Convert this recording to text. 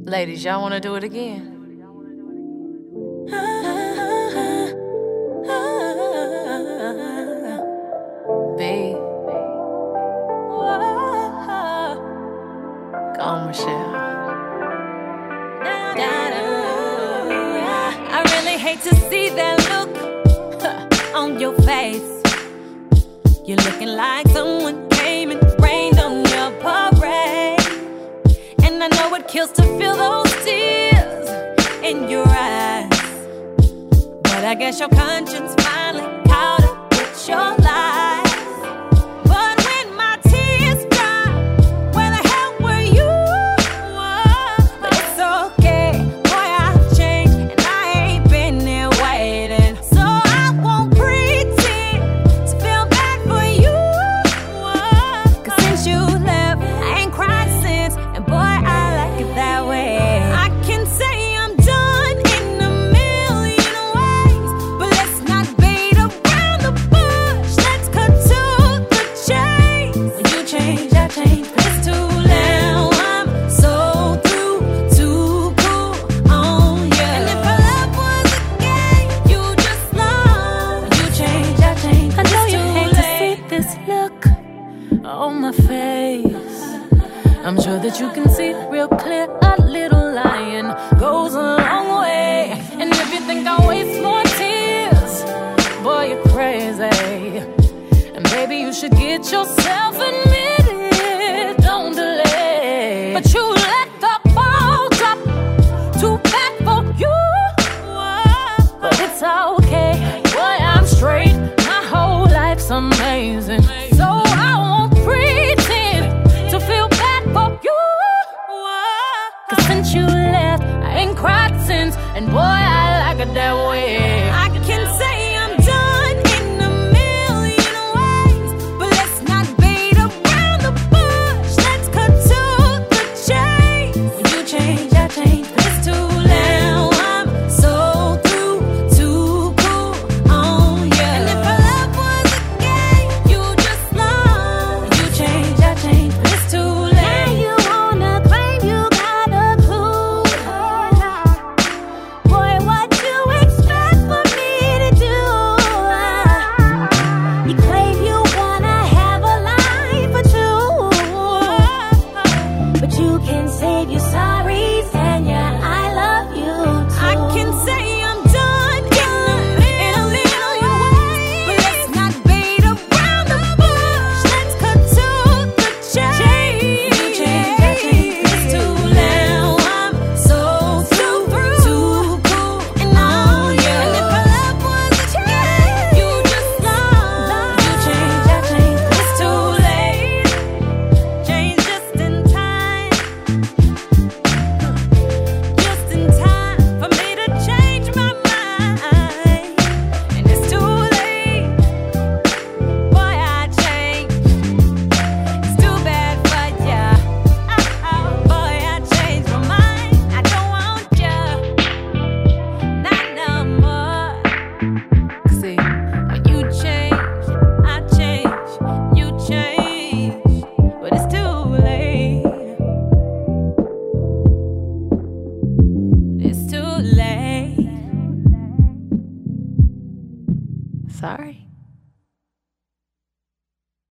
Ladies, y'all wanna do it again? B. Go on, Michelle. I really hate to see that look on your face. You're looking like someone came and rained on your parade. And I know it kills to feel those tears in your eyes, but I guess your conscience finally caught up with your lies. But when my tears dry, where the hell were you? But it's okay, boy, I've changed, and I ain't been there waiting. So I won't pretend to feel bad for you. Cause since you left, I ain't cried since, and boy, I like it that way. I can say I'm done in a million ways, but let's not beat around the bush. Let's cut to the chase. When you change, I change. It's too late. Now I'm so through, too cool on you. And if our love was a game, you just lost. When you change, I change. I know It's you too hate to see late. this look on my face. I'm sure that you can see real clear a little lying goes a long way. And if you think I waste more tears, boy, you're crazy. And baby, you should get yourself a